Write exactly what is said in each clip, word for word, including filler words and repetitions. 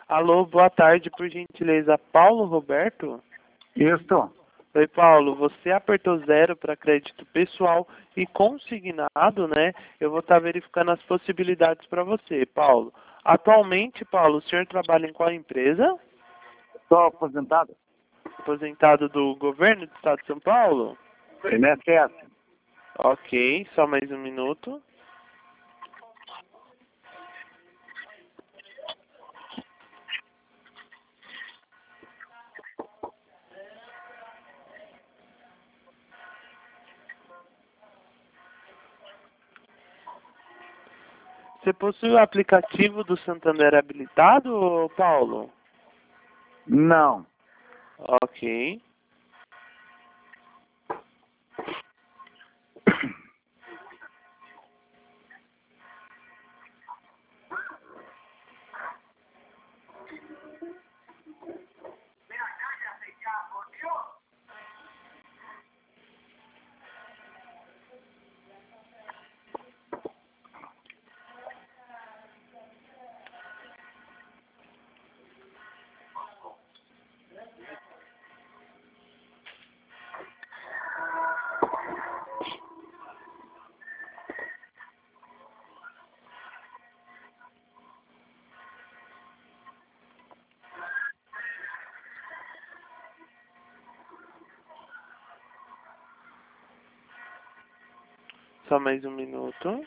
Alô, boa tarde, por gentileza, Paulo Roberto? Isso. Oi, Paulo, você apertou zero para crédito pessoal e consignado, né? Eu vou estar verificando as possibilidades para você, Paulo. Atualmente, Paulo, o senhor trabalha em qual empresa? Estou aposentado. Aposentado do governo do estado de São Paulo? I N S S. Ok, só mais um minuto. Você possui o aplicativo do Santander habilitado, Paulo? Não. Ok. Só mais um minuto.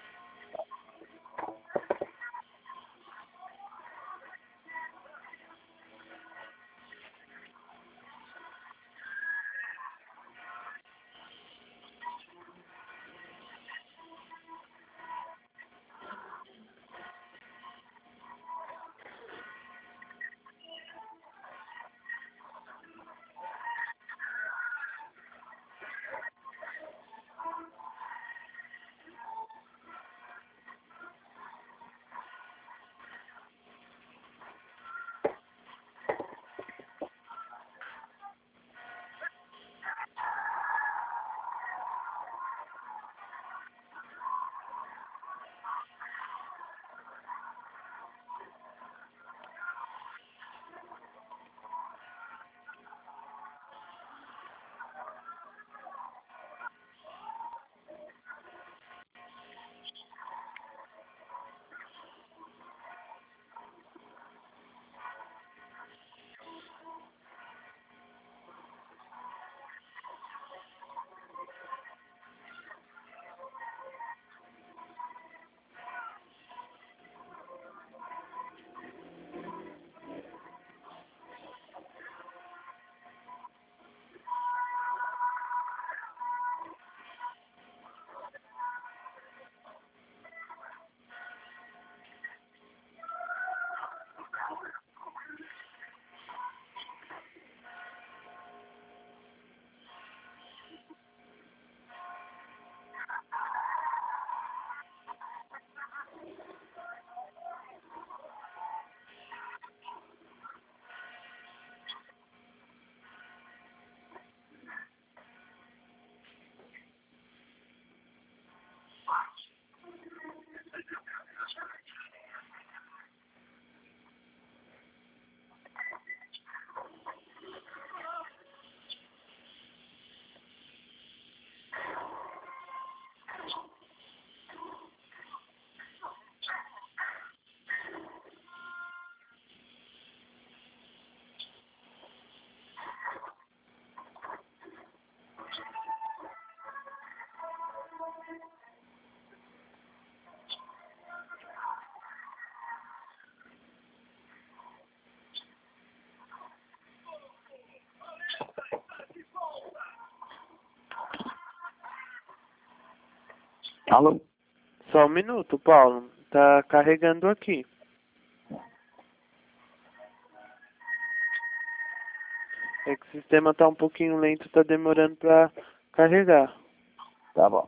Alô? Só um minuto, Paulo. Tá carregando aqui. É que o sistema tá um pouquinho lento, tá demorando pra carregar. Tá bom.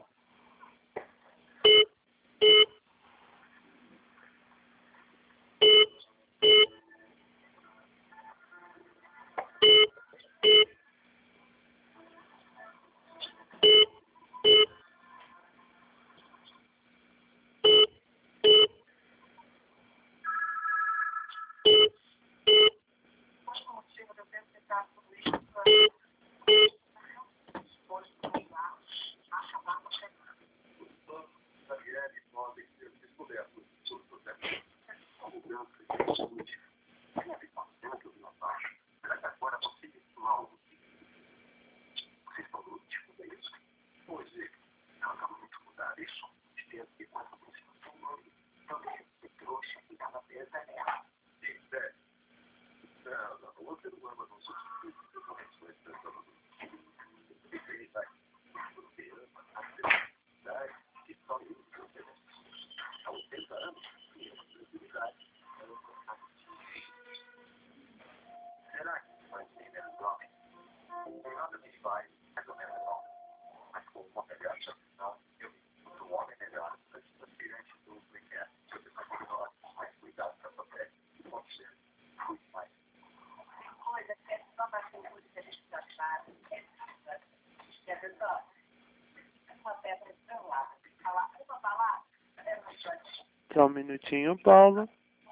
Só um minutinho, Paulo.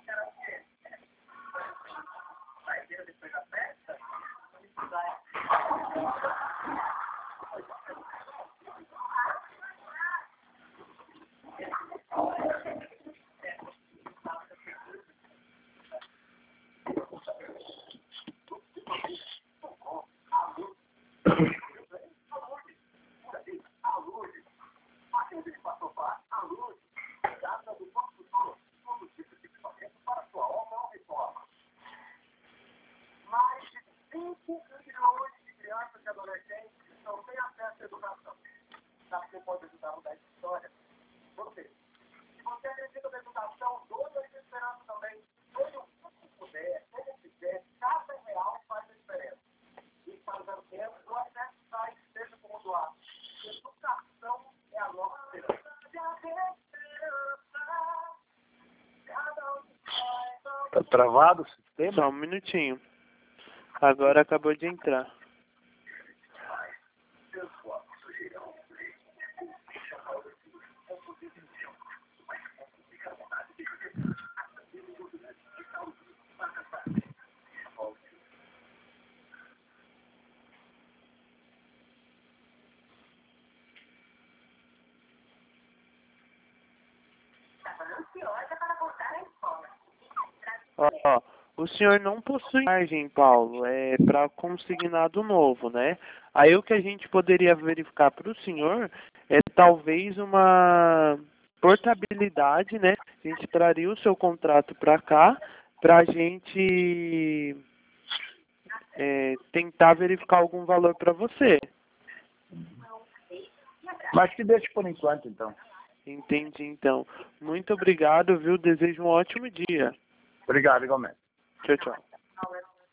Tá travado o sistema? Só um minutinho. Agora acabou de entrar. Ó, ó, o senhor não possui margem, Paulo, é para consignado novo, né? Aí o que a gente poderia verificar para o senhor é talvez uma portabilidade, né? A gente traria o seu contrato para cá para a gente é, tentar verificar algum valor para você. Mas que deixe por enquanto, então. Entendi, então. Muito obrigado, viu? Desejo um ótimo dia. Obrigado, igualmente. Tchau, tchau.